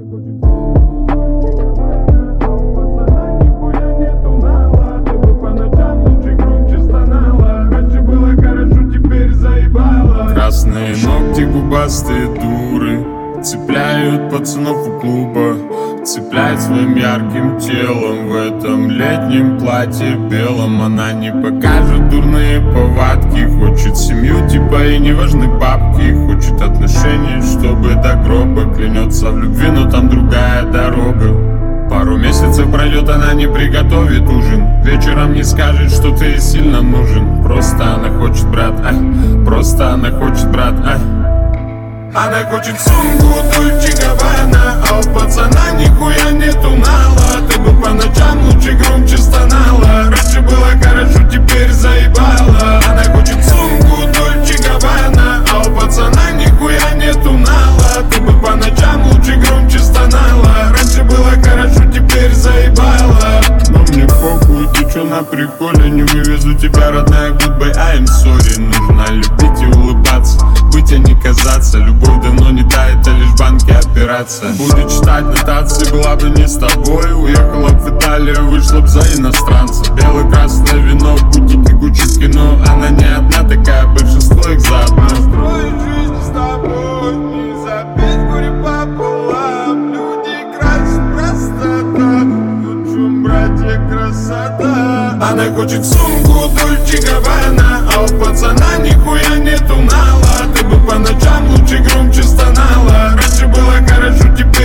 Красные ногти, губастые дуры цепляют пацанов у клуба, цепляет своим ярким телом. В этом летнем платье белом она не покажет дурные повадки. Хочет семью, типа и не важны бабки. Хочет отношений, чтобы до гроба. Клянется в любви, но там другая дорога. Пару месяцев пройдет, она не приготовит ужин. Вечером не скажет, что ты ей сильно нужен. Просто она хочет, брат, просто она хочет, брат, Она хочет сумку Дольче Габбана, а у пацана нихуя нету нала. Ты бы по ночам лучше громче стонала. Раньше было хорошо, теперь заебала. Она хочет сумку Дольче Габбана, а у пацана нихуя нету нала. Ты бы по ночам лучше громче стонала. Раньше было хорошо, теперь заебала. Но мне похуй, ты чё на приколе? Не вывезу тебя, родная, goodbye, I'm sorry. Нужно любить и улыбаться, быть, а не казаться. Любовь давно не та, это лишь банки операция. Буду читать нотации, была бы не с тобой. Уехала в Италию, вышла б за иностранца. Бело-красное вино, бутики, Гуччи в кино. Она не одна такая, большинство их заодно. Строить жизнь с тобой, не забить горе пополам. Люди красят простота, в чем, братья, красота. Она хочет сумку Дольче Габбана, а у пацана нихуя нету нала. Ты бы по ночам лучше громче стонала. Раньше было хорошо, теперь